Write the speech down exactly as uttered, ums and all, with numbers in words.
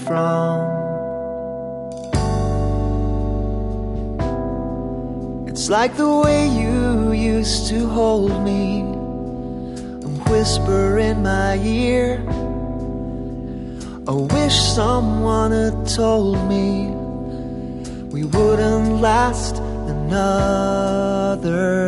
from. It's like the way you used to hold me and whisper in my ear. I wish someone had told me we wouldn't last another